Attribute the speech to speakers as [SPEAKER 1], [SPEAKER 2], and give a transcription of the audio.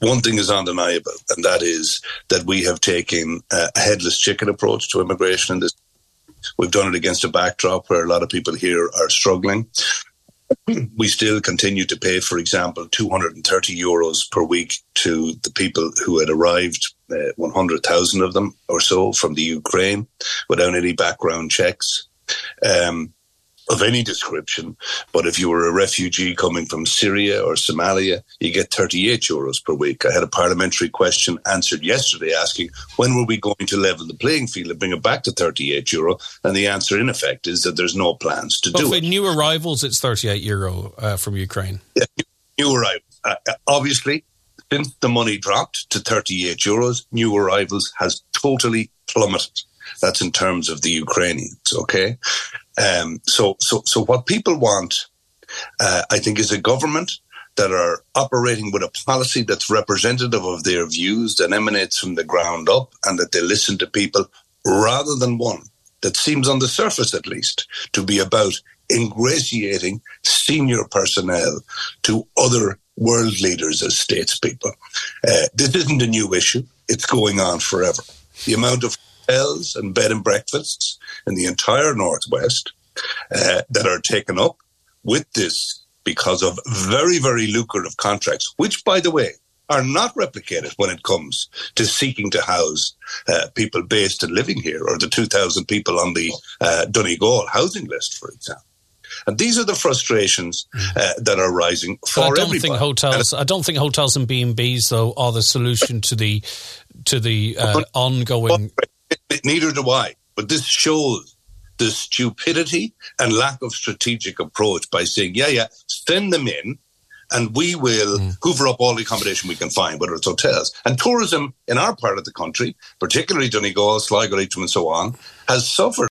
[SPEAKER 1] one thing is undeniable, and that is that we have taken a headless chicken approach to immigration in this. We've done it against a backdrop where a lot of people here are struggling. We still continue to pay, for example, €230 per week to the people who had arrived, 100,000 of them or so from the Ukraine, without any background checks of any description. But if you were a refugee coming from Syria or Somalia, you get €38 per week. I had a parliamentary question answered yesterday asking, when were we going to level the playing field and bring it back to €38? And the answer, in effect, is that there's no plans to do it.
[SPEAKER 2] But for new arrivals, it's €38 from Ukraine.
[SPEAKER 1] Yeah, new arrivals. Obviously, since the money dropped to €38, new arrivals has totally plummeted. That's in terms of the Ukrainians, okay? So what people want, I think, is a government that are operating with a policy that's representative of their views, that emanates from the ground up, and that they listen to people, rather than one that seems, on the surface at least, to be about ingratiating senior personnel to other world leaders as statespeople. This isn't a new issue. It's going on forever. The amount of hotels and bed and breakfasts in the entire Northwest that are taken up with this because of very, very lucrative contracts, which, by the way, are not replicated when it comes to seeking to house people based and living here, or the 2,000 people on the Donegal housing list, for example. And these are the frustrations that are rising for everybody.
[SPEAKER 2] I don't think hotels and B&Bs, though, are the solution to the ongoing.
[SPEAKER 1] Neither do I. But this shows the stupidity and lack of strategic approach by saying, send them in, and we will hoover up all the accommodation we can find, whether it's hotels. And tourism in our part of the country, particularly Donegal, Sligo, Leitrim, and so on, has suffered